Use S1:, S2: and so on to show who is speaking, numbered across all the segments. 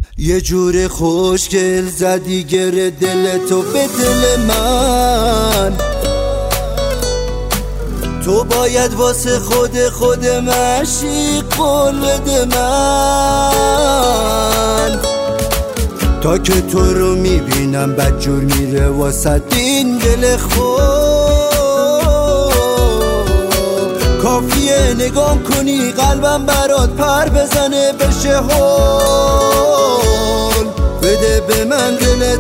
S1: یه جور خوشگل زدی گره دل تو به دل من، تو باید واسه خود معشوق قول بده من. تا که تو رو میبینم بدجور میره واسه این دل خود، کافیه نگاه کنی قلبم برات پر بزنه بشه هول. بده به من دل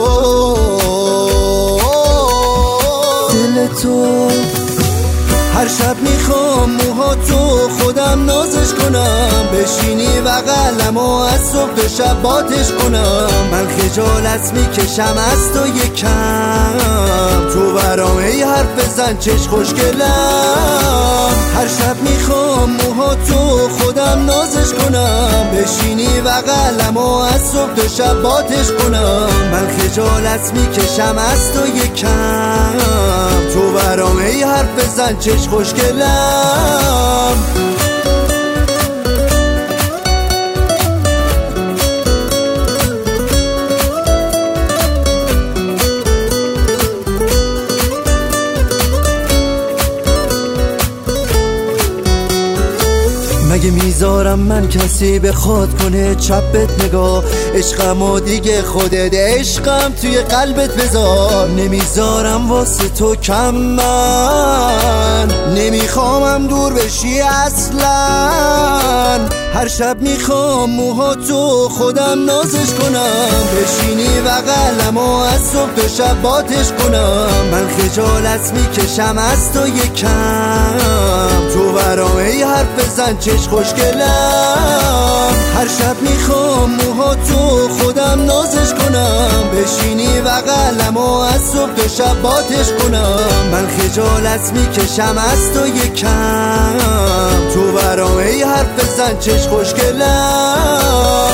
S1: تو هر شب میخوام موهاتو خودم نازش کنم، بشینی بغلم و از صبح به شب باتش کنم. من خجالت میکشم از تو یکم، تو برام ای حرف بزن چش خوشگلم. هر شب میخوام موهاتو خودم نازش کنم، بشینی بغلم و از صبح به شب باتش کنم. من خجالت میکشم از تو یکم، تو برام ای حرف بزن چش خوشگلم. مگه میذارم من کسی بخواد کنه چپت نگاه؟ عشقم و دیگه خودت عشقم توی قلبت بذار. نمیذارم واسه تو کم، من نمیخوامم دور بشی اصلا. هر شب میخوام موهاتو خودم نازش کنم، بشینی بغلم و از صبح به شب باتش کنم. من خجالت میکشم از تو یکم، تو برام ای حرف بزن چش خوشگلم. هر شب میخوام موهاتو خودم نازش کنم، بشینی بغلم و از صبح به شب باتش کنم. من خجالت میکشم از تو یکم، تو برام ای حرف بزن چش خوشگلم.